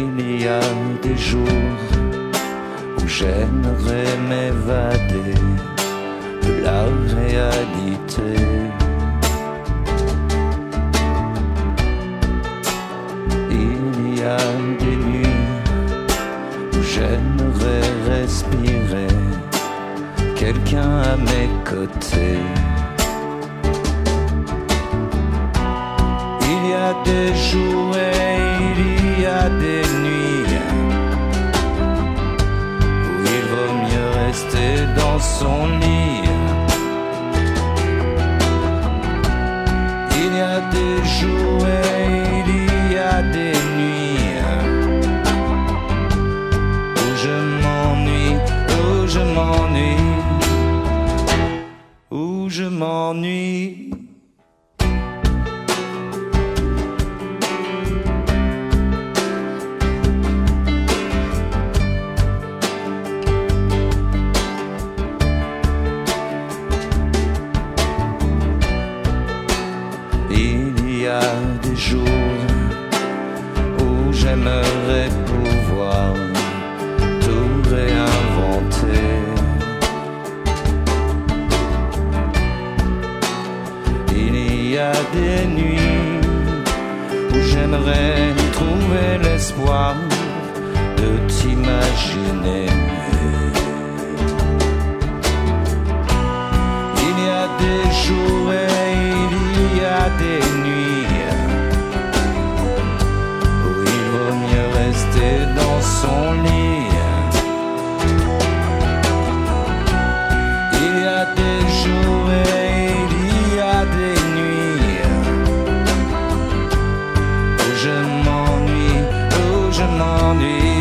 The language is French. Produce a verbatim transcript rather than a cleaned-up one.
Il y a des jours où j'aimerais m'évader de la réalité. Il y a des nuits où j'aimerais respirer quelqu'un à mes côtés. Il y a des jours et il y a des nuits où il vaut mieux rester dans son lit. Il y a des jours et il y a des nuits où je m'ennuie, où je m'ennuie, où je m'ennuie. Il y a des jours où j'aimerais pouvoir tout réinventer. Il y a des nuits où j'aimerais trouver l'espoir de t'imaginer. Il y a des jours et il y a des nuits où il vaut mieux rester dans son lit. Il y a des jours et il y a des nuits où je m'ennuie, où je m'ennuie.